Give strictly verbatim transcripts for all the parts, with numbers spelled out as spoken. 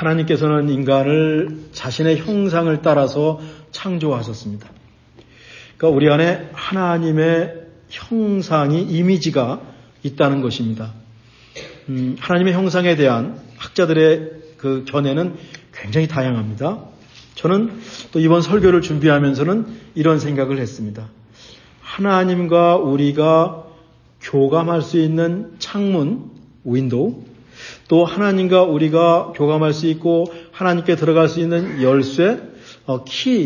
하나님께서는 인간을 자신의 형상을 따라서 창조하셨습니다. 그러니까 우리 안에 하나님의 형상이, 이미지가 있다는 것입니다. 음, 하나님의 형상에 대한 학자들의 그 견해는 굉장히 다양합니다. 저는 또 이번 설교를 준비하면서는 이런 생각을 했습니다. 하나님과 우리가 교감할 수 있는 창문, 윈도우, 또 하나님과 우리가 교감할 수 있고 하나님께 들어갈 수 있는 열쇠, 어,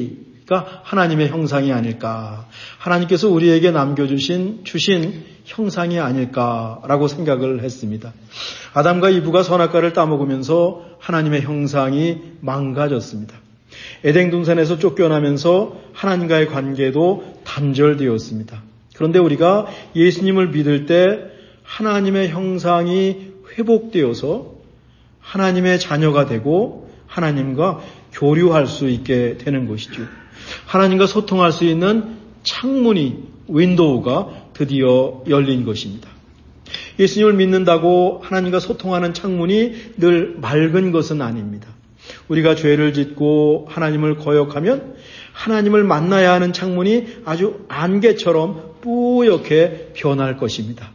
키가 하나님의 형상이 아닐까. 하나님께서 우리에게 남겨주신, 주신 형상이 아닐까라고 생각을 했습니다. 아담과 이브가 선악과를 따먹으면서 하나님의 형상이 망가졌습니다. 에덴 동산에서 쫓겨나면서 하나님과의 관계도 단절되었습니다. 그런데 우리가 예수님을 믿을 때 하나님의 형상이 회복되어서 하나님의 자녀가 되고 하나님과 교류할 수 있게 되는 것이죠. 하나님과 소통할 수 있는 창문이, 윈도우가 드디어 열린 것입니다. 예수님을 믿는다고 하나님과 소통하는 창문이 늘 맑은 것은 아닙니다. 우리가 죄를 짓고 하나님을 거역하면 하나님을 만나야 하는 창문이 아주 안개처럼 뿌옇게 변할 것입니다.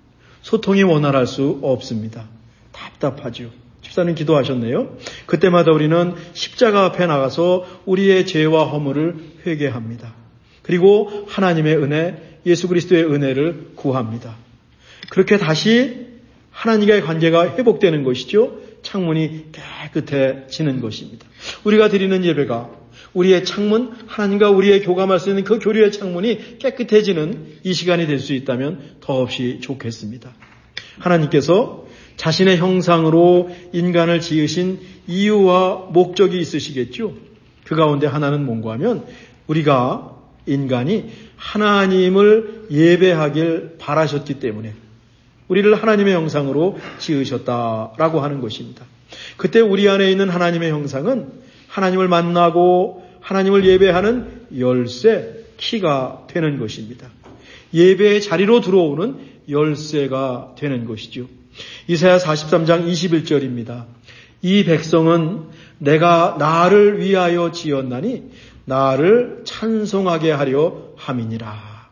소통이 원활할 수 없습니다. 답답하죠. 집사님 기도하셨네요. 그때마다 우리는 십자가 앞에 나가서 우리의 죄와 허물을 회개합니다. 그리고 하나님의 은혜, 예수 그리스도의 은혜를 구합니다. 그렇게 다시 하나님과의 관계가 회복되는 것이죠. 창문이 깨끗해지는 것입니다. 우리가 드리는 예배가 우리의 창문, 하나님과 우리의 교감할 수 있는 그 교류의 창문이 깨끗해지는 이 시간이 될 수 있다면 더없이 좋겠습니다. 하나님께서 자신의 형상으로 인간을 지으신 이유와 목적이 있으시겠죠. 그 가운데 하나는 뭔가 하면 우리가 인간이 하나님을 예배하길 바라셨기 때문에 우리를 하나님의 형상으로 지으셨다라고 하는 것입니다. 그때 우리 안에 있는 하나님의 형상은 하나님을 만나고 하나님을 예배하는 열쇠, 키가 되는 것입니다. 예배의 자리로 들어오는 열쇠가 되는 것이죠. 이사야 사십삼 장 이십일 절입니다. 이 백성은 내가 나를 위하여 지었나니 나를 찬송하게 하려 함이니라.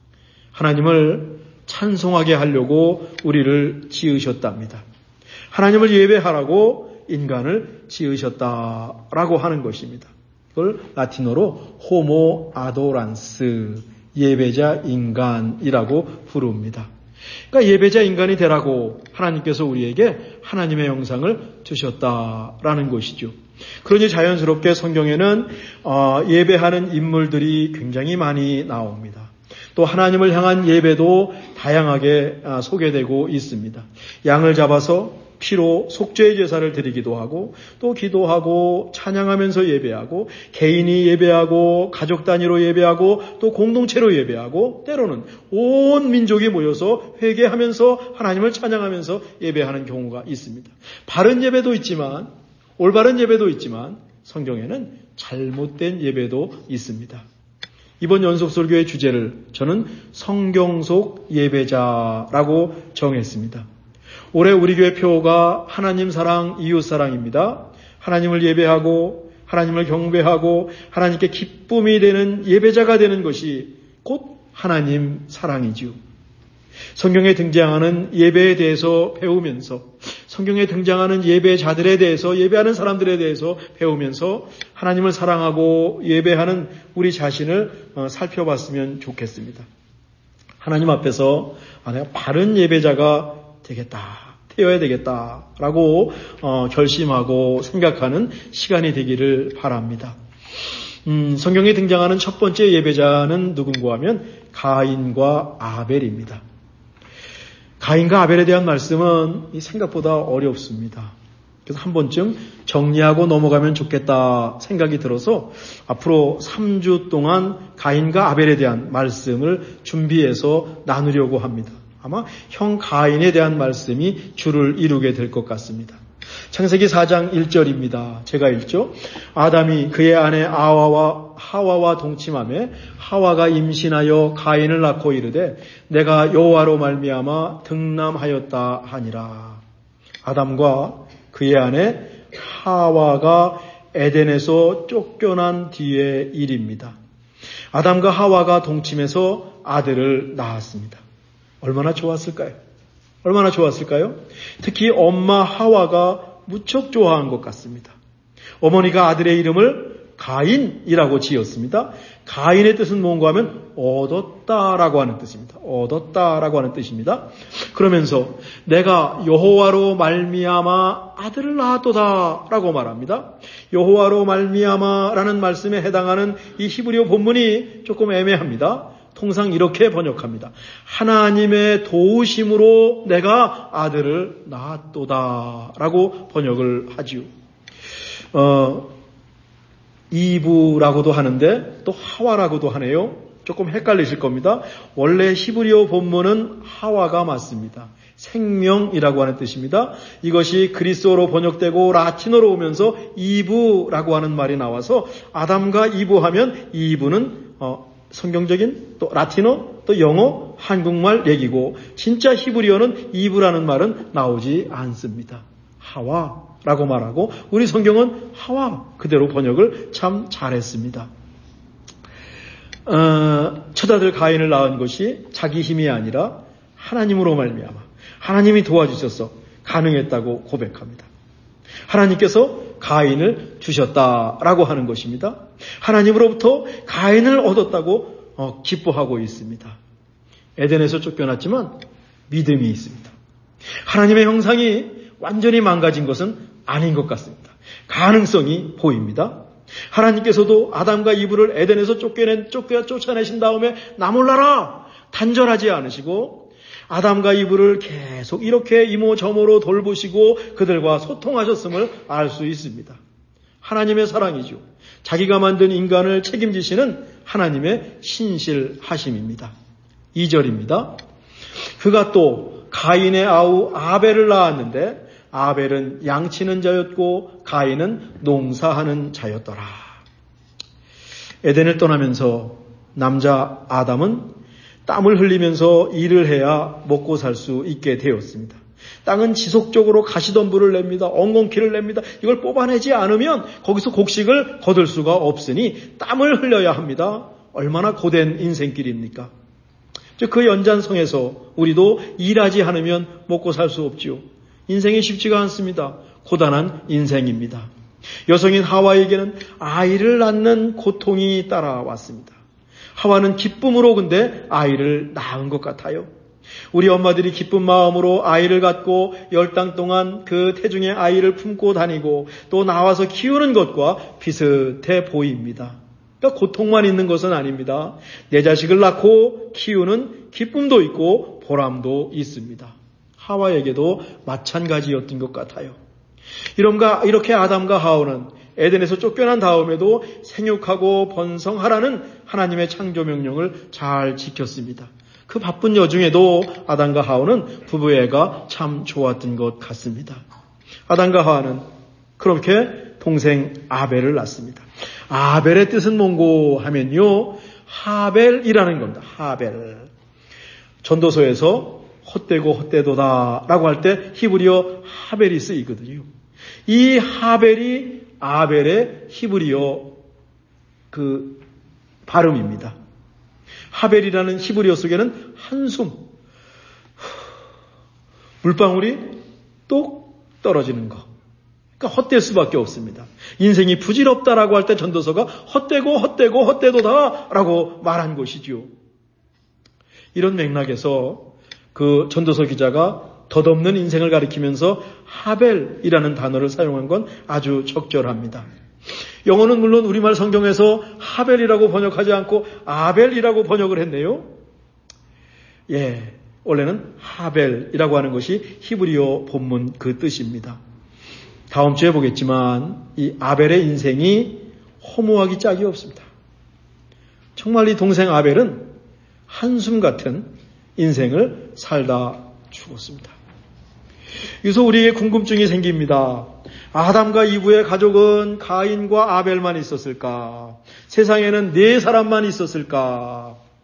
하나님을 찬송하게 하려고 우리를 지으셨답니다. 하나님을 예배하라고 인간을 지으셨다라고 하는 것입니다. 그걸 라틴어로 호모 아도란스, 예배자 인간이라고 부릅니다. 그러니까 예배자 인간이 되라고 하나님께서 우리에게 하나님의 형상을 주셨다라는 것이죠. 그러니 자연스럽게 성경에는 예배하는 인물들이 굉장히 많이 나옵니다. 또 하나님을 향한 예배도 다양하게 소개되고 있습니다. 양을 잡아서 피로 속죄의 제사를 드리기도 하고 또 기도하고 찬양하면서 예배하고 개인이 예배하고 가족 단위로 예배하고 또 공동체로 예배하고 때로는 온 민족이 모여서 회개하면서 하나님을 찬양하면서 예배하는 경우가 있습니다. 바른 예배도 있지만 올바른 예배도 있지만 성경에는 잘못된 예배도 있습니다. 이번 연속설교의 주제를 저는 성경 속 예배자라고 정했습니다. 올해 우리 교회 표어가 하나님 사랑, 이웃 사랑입니다. 하나님을 예배하고 하나님을 경배하고 하나님께 기쁨이 되는 예배자가 되는 것이 곧 하나님 사랑이지요. 성경에 등장하는 예배에 대해서 배우면서 성경에 등장하는 예배자들에 대해서 예배하는 사람들에 대해서 배우면서 하나님을 사랑하고 예배하는 우리 자신을 살펴봤으면 좋겠습니다. 하나님 앞에서 아, 내가 바른 예배자가 되겠다, 되어야 되겠다라고 어, 결심하고 생각하는 시간이 되기를 바랍니다. 음, 성경에 등장하는 첫 번째 예배자는 누군가 하면 가인과 아벨입니다. 가인과 아벨에 대한 말씀은 생각보다 어렵습니다. 그래서 한 번쯤 정리하고 넘어가면 좋겠다 생각이 들어서 앞으로 삼 주 동안 가인과 아벨에 대한 말씀을 준비해서 나누려고 합니다. 아마 형 가인에 대한 말씀이 주를 이루게 될 것 같습니다. 창세기 사 장 일 절입니다. 제가 읽죠. 아담이 그의 아내 아와와 하와와 동침하며 하와가 임신하여 가인을 낳고 이르되 내가 여호와로 말미암아 등남하였다 하니라. 아담과 그의 아내 하와가 에덴에서 쫓겨난 뒤의 일입니다. 아담과 하와가 동침해서 아들을 낳았습니다. 얼마나 좋았을까요? 얼마나 좋았을까요? 특히 엄마 하와가 무척 좋아한 것 같습니다. 어머니가 아들의 이름을 가인이라고 지었습니다. 가인의 뜻은 뭔가 하면 얻었다라고 하는 뜻입니다. 얻었다라고 하는 뜻입니다. 그러면서 내가 여호와로 말미암아 아들을 낳았도다라고 말합니다. 여호와로 말미암아라는 말씀에 해당하는 이 히브리어 본문이 조금 애매합니다. 통상 이렇게 번역합니다. 하나님의 도우심으로 내가 아들을 낳았도다라고 번역을 하지요. 어, 이브라고도 하는데 또 하와라고도 하네요. 조금 헷갈리실 겁니다. 원래 히브리어 본문은 하와가 맞습니다. 생명이라고 하는 뜻입니다. 이것이 그리스어로 번역되고 라틴어로 오면서 이브라고 하는 말이 나와서 아담과 이브 하면 이브는 어, 성경적인 또 라틴어 또 영어 한국말 얘기고 진짜 히브리어는 이브라는 말은 나오지 않습니다. 하와 라고 말하고 우리 성경은 하와 그대로 번역을 참 잘했습니다. 어, 첫 아들 가인을 낳은 것이 자기 힘이 아니라 하나님으로 말미암아 하나님이 도와주셔서 가능했다고 고백합니다. 하나님께서 가인을 주셨다라고 하는 것입니다. 하나님으로부터 가인을 얻었다고 어, 기뻐하고 있습니다. 에덴에서 쫓겨났지만 믿음이 있습니다. 하나님의 형상이 완전히 망가진 것은 아닌 것 같습니다. 가능성이 보입니다. 하나님께서도 아담과 이브를 에덴에서 쫓겨낸, 쫓겨, 쫓아내신 다음에 나 몰라라 단절하지 않으시고 아담과 이브를 계속 이렇게 이모저모로 돌보시고 그들과 소통하셨음을 알 수 있습니다. 하나님의 사랑이죠. 자기가 만든 인간을 책임지시는 하나님의 신실하심입니다. 이 절입니다. 그가 또 가인의 아우 아벨을 낳았는데 아벨은 양치는 자였고 가인은 농사하는 자였더라. 에덴을 떠나면서 남자 아담은 땀을 흘리면서 일을 해야 먹고 살 수 있게 되었습니다. 땅은 지속적으로 가시덤불을 냅니다. 엉겅퀴를 냅니다. 이걸 뽑아내지 않으면 거기서 곡식을 거둘 수가 없으니 땀을 흘려야 합니다. 얼마나 고된 인생길입니까? 그 연장성에서 우리도 일하지 않으면 먹고 살 수 없지요. 인생이 쉽지가 않습니다. 고단한 인생입니다. 여성인 하와에게는 아이를 낳는 고통이 따라왔습니다. 하와는 기쁨으로 근데 아이를 낳은 것 같아요. 우리 엄마들이 기쁜 마음으로 아이를 갖고 열 달 동안 그 태중의 아이를 품고 다니고 또 나와서 키우는 것과 비슷해 보입니다. 그러니까 고통만 있는 것은 아닙니다. 내 자식을 낳고 키우는 기쁨도 있고 보람도 있습니다. 하와에게도 마찬가지였던 것 같아요. 이런가 이렇게 아담과 하와는 에덴에서 쫓겨난 다음에도 생육하고 번성하라는 하나님의 창조 명령을 잘 지켰습니다. 그 바쁜 여중에도 아담과 하와는 부부애가 참 좋았던 것 같습니다. 아담과 하와는 그렇게 동생 아벨을 낳습니다. 아벨의 뜻은 뭔고 하면요, 하벨이라는 겁니다. 하벨. 전도서에서 헛되고 헛되도다 라고 할 때 히브리어 하벨이 쓰이거든요. 이 하벨이 아벨의 히브리어 그 발음입니다. 하벨이라는 히브리어 속에는 한숨, 물방울이 똑 떨어지는 거. 그러니까 헛될 수밖에 없습니다. 인생이 부질없다라고 할 때 전도서가 헛되고 헛되고 헛되도다라고 말한 것이지요. 이런 맥락에서 그 전도서 기자가 덧없는 인생을 가리키면서 하벨이라는 단어를 사용한 건 아주 적절합니다. 영어는 물론 우리말 성경에서 하벨이라고 번역하지 않고 아벨이라고 번역을 했네요. 예, 원래는 하벨이라고 하는 것이 히브리어 본문 그 뜻입니다. 다음 주에 보겠지만 이 아벨의 인생이 허무하기 짝이 없습니다. 정말 이 동생 아벨은 한숨 같은 인생을 살다 죽었습니다. 여기서 우리에게 궁금증이 생깁니다. 아담과 이브의 가족은 가인과 아벨만 있었을까? 세상에는 네 사람만 있었을까?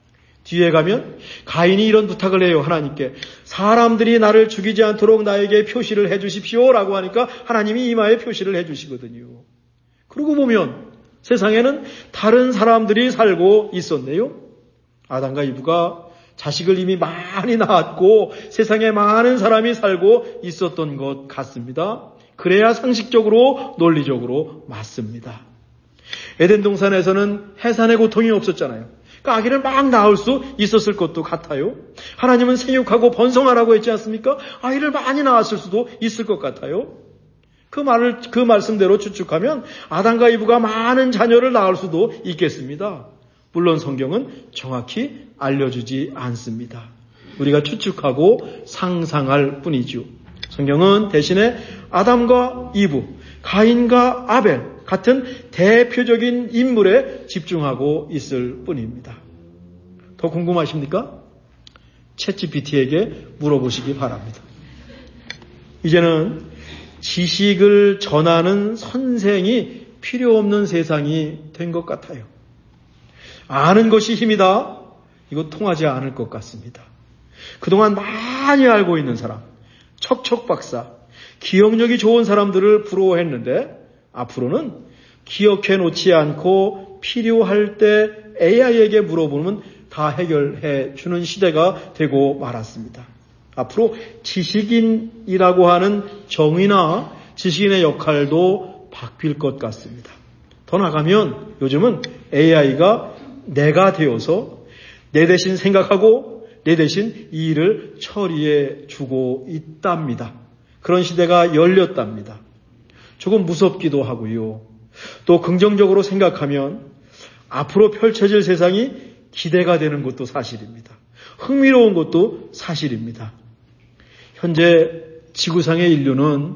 뒤에 가면 가인이 이런 부탁을 해요. 하나님께 사람들이 나를 죽이지 않도록 나에게 표시를 해 주십시오라고 하니까 하나님이 이마에 표시를 해 주시거든요. 그러고 보면 세상에는 다른 사람들이 살고 있었네요. 아담과 이브가 자식을 이미 많이 낳았고 세상에 많은 사람이 살고 있었던 것 같습니다. 그래야 상식적으로 논리적으로 맞습니다. 에덴 동산에서는 해산의 고통이 없었잖아요. 그러니까 아기를 막 낳을 수 있었을 것도 같아요. 하나님은 생육하고 번성하라고 했지 않습니까? 아이를 많이 낳았을 수도 있을 것 같아요. 그 말을, 그 말씀대로 추측하면 아담과 이브가 많은 자녀를 낳을 수도 있겠습니다. 물론 성경은 정확히 알려주지 않습니다. 우리가 추측하고 상상할 뿐이죠. 성경은 대신에 아담과 이브, 가인과 아벨 같은 대표적인 인물에 집중하고 있을 뿐입니다. 더 궁금하십니까? 챗지피티에게 물어보시기 바랍니다. 이제는 지식을 전하는 선생이 필요 없는 세상이 된 것 같아요. 아는 것이 힘이다. 이거 통하지 않을 것 같습니다. 그동안 많이 알고 있는 사람, 척척 박사, 기억력이 좋은 사람들을 부러워했는데 앞으로는 기억해 놓지 않고 필요할 때 에이아이에게 물어보면 다 해결해 주는 시대가 되고 말았습니다. 앞으로 지식인이라고 하는 정의나 지식인의 역할도 바뀔 것 같습니다. 더 나가면 요즘은 에이아이가 내가 되어서 내 대신 생각하고 내 대신 이 일을 처리해 주고 있답니다. 그런 시대가 열렸답니다. 조금 무섭기도 하고요. 또 긍정적으로 생각하면 앞으로 펼쳐질 세상이 기대가 되는 것도 사실입니다. 흥미로운 것도 사실입니다. 현재 지구상의 인류는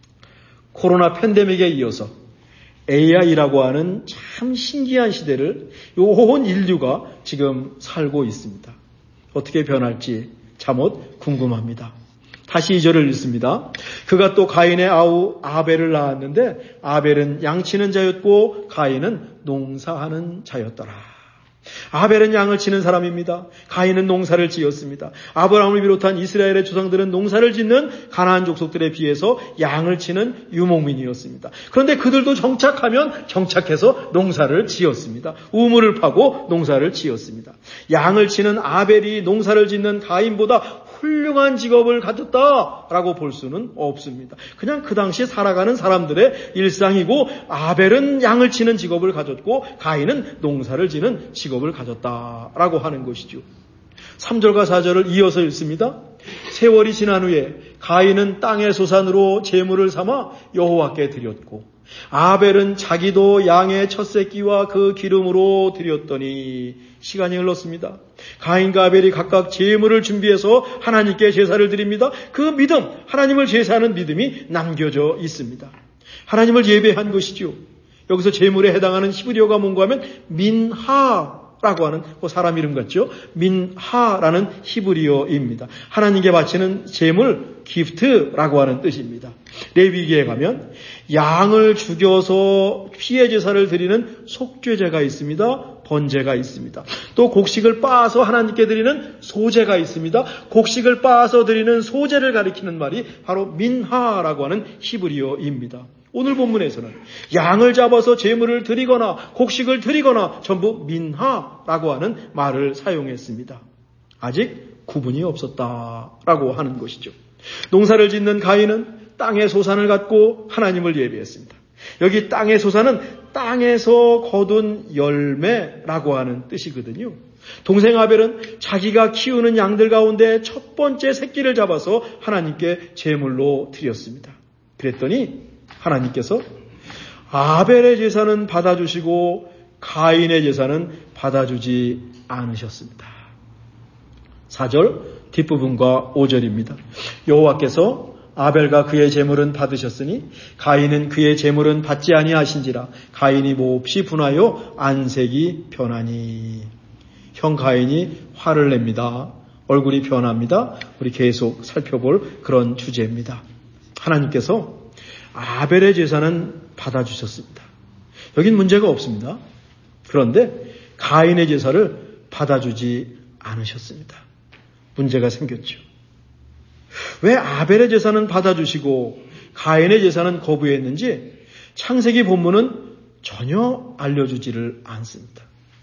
코로나 팬데믹에 이어서 에이아이라고 하는 참 신기한 시대를 온 인류가 지금 살고 있습니다. 어떻게 변할지 참못 궁금합니다. 다시 이 절을 읽습니다. 그가 또 가인의 아우 아벨을 낳았는데 아벨은 양치는 자였고 가인은 농사하는 자였더라. 아벨은 양을 치는 사람입니다. 가인은 농사를 지었습니다. 아브라함을 비롯한 이스라엘의 조상들은 농사를 짓는 가나안 족속들에 비해서 양을 치는 유목민이었습니다. 그런데 그들도 정착하면 정착해서 농사를 지었습니다. 우물을 파고 농사를 지었습니다. 양을 치는 아벨이 농사를 짓는 가인보다 훌륭한 직업을 가졌다라고 볼 수는 없습니다. 그냥 그 당시 살아가는 사람들의 일상이고 아벨은 양을 치는 직업을 가졌고 가인은 농사를 지는 직업을 가졌다라고 하는 것이죠. 삼 절과 사 절을 이어서 읽습니다. 세월이 지난 후에 가인은 땅의 소산으로 제물을 삼아 여호와께 드렸고 아벨은 자기도 양의 첫 새끼와 그 기름으로 드렸더니 시간이 흘렀습니다. 가인과 아벨이 각각 제물을 준비해서 하나님께 제사를 드립니다. 그 믿음, 하나님을 제사하는 믿음이 남겨져 있습니다. 하나님을 예배한 것이죠. 여기서 제물에 해당하는 히브리어가 뭔가 하면 민하라고 하는 뭐 사람 이름 같죠. 민하라는 히브리어입니다. 하나님께 바치는 제물, 기프트라고 하는 뜻입니다. 레위기에 가면 양을 죽여서 피해 제사를 드리는 속죄제가 있습니다. 번제가 있습니다. 또 곡식을 빻아서 하나님께 드리는 소제가 있습니다. 곡식을 빻아서 드리는 소제를 가리키는 말이 바로 민하라고 하는 히브리어입니다. 오늘 본문에서는 양을 잡아서 제물을 드리거나 곡식을 드리거나 전부 민하라고 하는 말을 사용했습니다. 아직 구분이 없었다라고 하는 것이죠. 농사를 짓는 가인은 땅의 소산을 갖고 하나님을 예배했습니다. 여기 땅의 소산은 땅에서 거둔 열매라고 하는 뜻이거든요. 동생 아벨은 자기가 키우는 양들 가운데 첫 번째 새끼를 잡아서 하나님께 제물로 드렸습니다. 그랬더니 하나님께서 아벨의 제사는 받아주시고 가인의 제사는 받아주지 않으셨습니다. 사 절 뒷부분과 오 절입니다. 여호와께서 아벨과 그의 제물은 받으셨으니 가인은 그의 제물은 받지 아니하신지라 가인이 몹시 분하여 안색이 변하니. 형 가인이 화를 냅니다. 얼굴이 변합니다. 우리 계속 살펴볼 그런 주제입니다. 하나님께서 아벨의 제사는 받아주셨습니다. 여긴 문제가 없습니다. 그런데 가인의 제사를 받아주지 않으셨습니다. 문제가 생겼죠. 왜 아벨의 제사는 받아주시고 가인의 제사는 거부했는지 창세기 본문은 전혀 알려주지를 않습니다.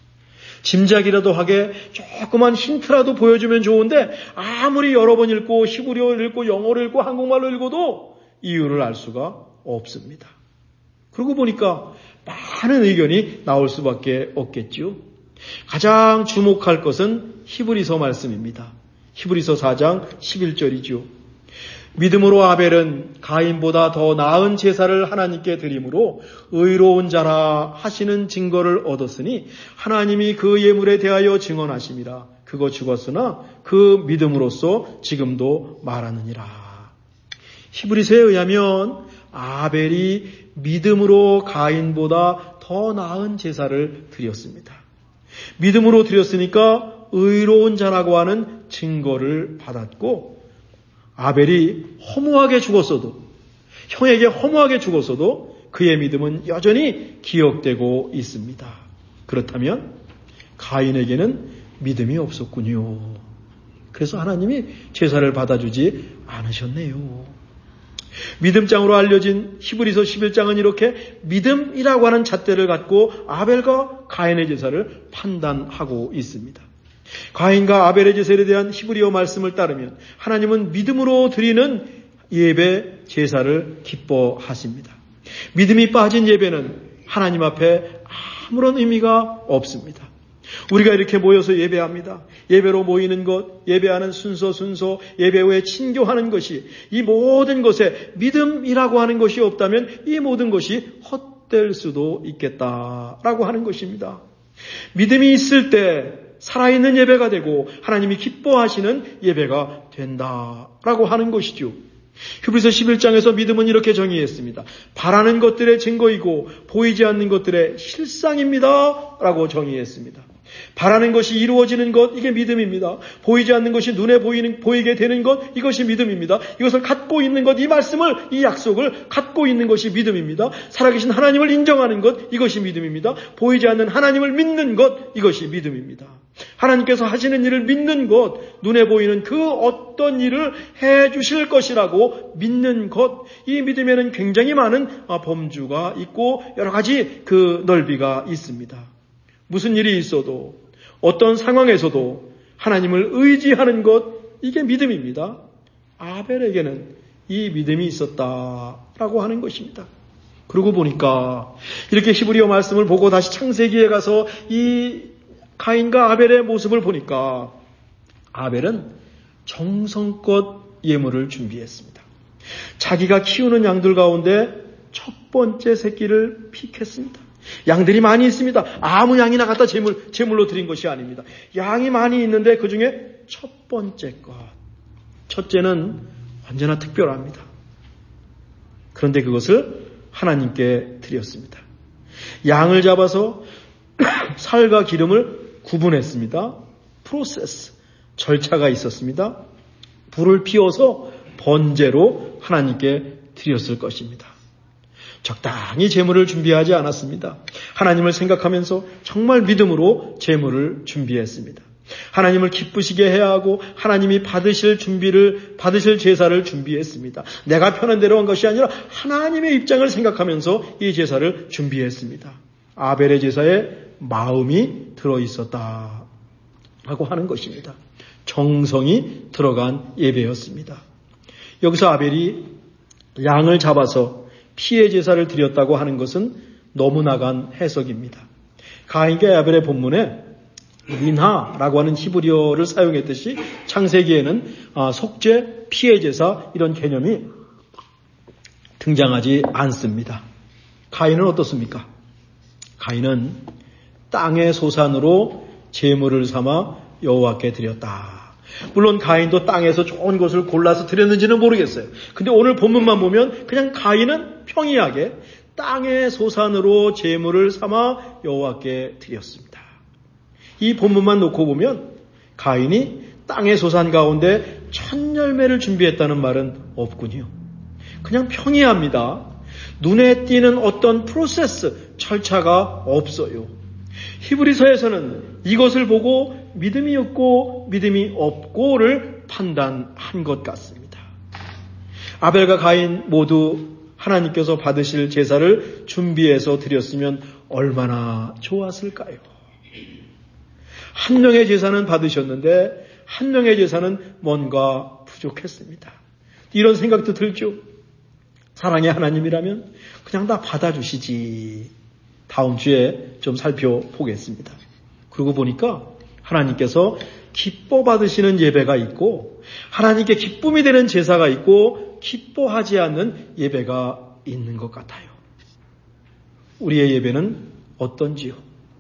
짐작이라도 하게 조그만 힌트라도 보여주면 좋은데 아무리 여러 번 읽고 히브리어를 읽고 영어를 읽고 한국말로 읽어도 이유를 알 수가 없습니다. 그러고 보니까 많은 의견이 나올 수밖에 없겠죠. 가장 주목할 것은 히브리서 말씀입니다. 히브리서 사 장 십일 절이죠. 믿음으로 아벨은 가인보다 더 나은 제사를 하나님께 드림으로 의로운 자라 하시는 증거를 얻었으니 하나님이 그 예물에 대하여 증언하심이라. 그거 죽었으나 그 믿음으로써 지금도 말하느니라. 히브리서에 의하면 아벨이 믿음으로 가인보다 더 나은 제사를 드렸습니다. 믿음으로 드렸으니까 의로운 자라고 하는 증거를 받았고, 아벨이 허무하게 죽었어도, 형에게 허무하게 죽었어도 그의 믿음은 여전히 기억되고 있습니다. 그렇다면 가인에게는 믿음이 없었군요. 그래서 하나님이 제사를 받아주지 않으셨네요. 믿음장으로 알려진 히브리서 십일 장은 이렇게 믿음이라고 하는 잣대를 갖고 아벨과 가인의 제사를 판단하고 있습니다. 가인과 아벨의 제사에 대한 히브리어 말씀을 따르면 하나님은 믿음으로 드리는 예배 제사를 기뻐하십니다. 믿음이 빠진 예배는 하나님 앞에 아무런 의미가 없습니다. 우리가 이렇게 모여서 예배합니다. 예배로 모이는 것, 예배하는 순서 순서, 예배 후에 친교하는 것이, 이 모든 것에 믿음이라고 하는 것이 없다면 이 모든 것이 헛될 수도 있겠다라고 하는 것입니다. 믿음이 있을 때 살아있는 예배가 되고 하나님이 기뻐하시는 예배가 된다라고 하는 것이죠. 히브리서 십일 장에서 믿음은 이렇게 정의했습니다. 바라는 것들의 증거이고 보이지 않는 것들의 실상입니다 라고 정의했습니다. 바라는 것이 이루어지는 것, 이게 믿음입니다. 보이지 않는 것이 눈에 보이는, 보이게 되는 것, 이것이 믿음입니다. 이것을 갖고 있는 것, 이 말씀을, 이 약속을 갖고 있는 것이 믿음입니다. 살아계신 하나님을 인정하는 것, 이것이 믿음입니다. 보이지 않는 하나님을 믿는 것, 이것이 믿음입니다. 하나님께서 하시는 일을 믿는 것, 눈에 보이는 그 어떤 일을 해 주실 것이라고 믿는 것, 이 믿음에는 굉장히 많은 범주가 있고 여러 가지 그 넓이가 있습니다. 무슨 일이 있어도 어떤 상황에서도 하나님을 의지하는 것, 이게 믿음입니다. 아벨에게는 이 믿음이 있었다라고 하는 것입니다. 그러고 보니까 이렇게 히브리어 말씀을 보고 다시 창세기에 가서 이 가인과 아벨의 모습을 보니까 아벨은 정성껏 예물을 준비했습니다. 자기가 키우는 양들 가운데 첫 번째 새끼를 픽했습니다. 양들이 많이 있습니다. 아무 양이나 갖다 제물, 제물로 드린 것이 아닙니다. 양이 많이 있는데 그 중에 첫 번째 것, 첫째는 언제나 특별합니다. 그런데 그것을 하나님께 드렸습니다. 양을 잡아서 살과 기름을 구분했습니다. 프로세스, 절차가 있었습니다. 불을 피워서 번제로 하나님께 드렸을 것입니다. 적당히 제물을 준비하지 않았습니다. 하나님을 생각하면서 정말 믿음으로 제물을 준비했습니다. 하나님을 기쁘시게 해야 하고 하나님이 받으실 준비를, 받으실 제사를 준비했습니다. 내가 편한 대로 한 것이 아니라 하나님의 입장을 생각하면서 이 제사를 준비했습니다. 아벨의 제사에 마음이 들어있었다라고 하는 것입니다. 정성이 들어간 예배였습니다. 여기서 아벨이 양을 잡아서 피의 제사를 드렸다고 하는 것은 너무 나간 해석입니다. 가인과 아벨의 본문에 민하라고 하는 히브리어를 사용했듯이 창세기에는 속죄, 피의 제사 이런 개념이 등장하지 않습니다. 가인은 어떻습니까? 가인은 땅의 소산으로 제물을 삼아 여호와께 드렸다. 물론 가인도 땅에서 좋은 것을 골라서 드렸는지는 모르겠어요. 근데 오늘 본문만 보면 그냥 가인은 평이하게 땅의 소산으로 제물을 삼아 여호와께 드렸습니다. 이 본문만 놓고 보면 가인이 땅의 소산 가운데 첫 열매를 준비했다는 말은 없군요. 그냥 평이합니다. 눈에 띄는 어떤 프로세스, 절차가 없어요. 히브리서에서는 이것을 보고 믿음이 없고 믿음이 없고를 판단한 것 같습니다. 아벨과 가인 모두 하나님께서 받으실 제사를 준비해서 드렸으면 얼마나 좋았을까요? 한 명의 제사는 받으셨는데 한 명의 제사는 뭔가 부족했습니다. 이런 생각도 들죠. 사랑의 하나님이라면 그냥 다 받아주시지. 다음 주에 좀 살펴보겠습니다. 그러고 보니까 하나님께서 기뻐 받으시는 예배가 있고 하나님께 기쁨이 되는 제사가 있고 기뻐하지 않는 예배가 있는 것 같아요. 우리의 예배는 어떤지요?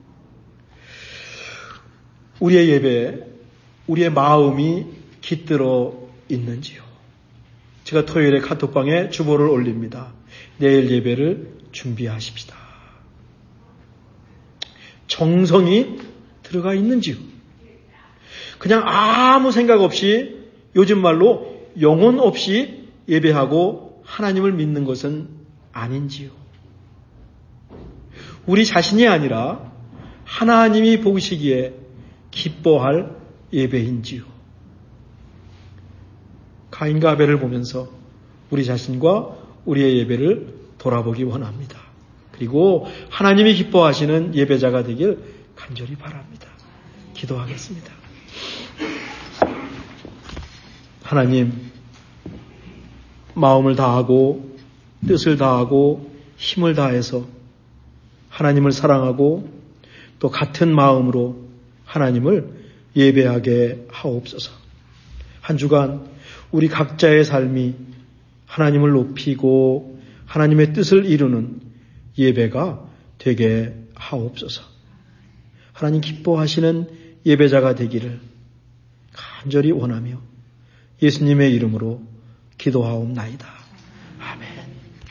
우리의 예배, 우리의 마음이 깃들어 있는지요? 제가 토요일에 카톡방에 주보를 올립니다. 내일 예배를 준비하십시다. 정성이 들어가 있는지요? 그냥 아무 생각 없이 요즘 말로 영혼 없이 예배하고 하나님을 믿는 것은 아닌지요? 우리 자신이 아니라 하나님이 보시기에 기뻐할 예배인지요? 가인과 아벨을 보면서 우리 자신과 우리의 예배를 돌아보기 원합니다. 그리고 하나님이 기뻐하시는 예배자가 되길 간절히 바랍니다. 기도하겠습니다. 하나님, 마음을 다하고 뜻을 다하고 힘을 다해서 하나님을 사랑하고 또 같은 마음으로 하나님을 예배하게 하옵소서. 한 주간 우리 각자의 삶이 하나님을 높이고 하나님의 뜻을 이루는 예배가 되게 하옵소서. 하나님 기뻐하시는 예배자가 되기를 간절히 원하며 예수님의 이름으로 기도하옵나이다.